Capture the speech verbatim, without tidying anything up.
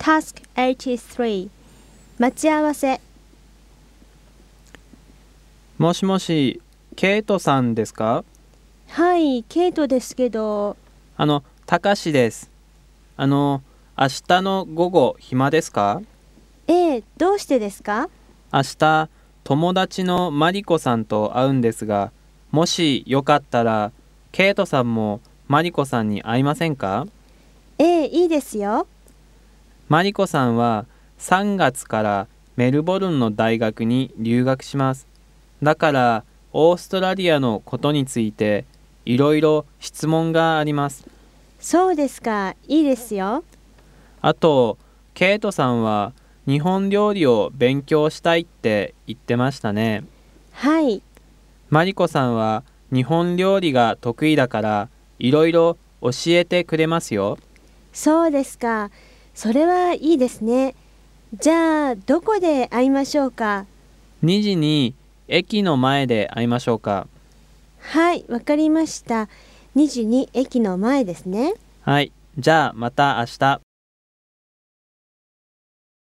タスクはちじゅうさん 待ち合わせ。 もしもし、ケイトさんですか？ はい、ケイトですけど。 あの、たかしです。あの、明日の午後暇ですか？ ええ、どうしてですか？ 明日、友達のマリコさんと会うんですが、もしよかったら、ケイトさんもマリコさんに会いませんか？ ええ、いいですよ。 マリコさんはさんがつからメルボルンの大学に留学します。だからオーストラリアのことについていろいろ質問があります。 そうですか、いいですよ。 あと、ケイトさんは日本料理を勉強したいって言ってましたね。 はい、 マリコさんは日本料理が得意だからいろいろ教えてくれますよ。 そうですか。それはいいですね。じゃあ、どこで会いましょうか？ にじに駅の前で会いましょうか。 はい、わかりました。にじに駅の前ですね。 はい、じゃあまた明日。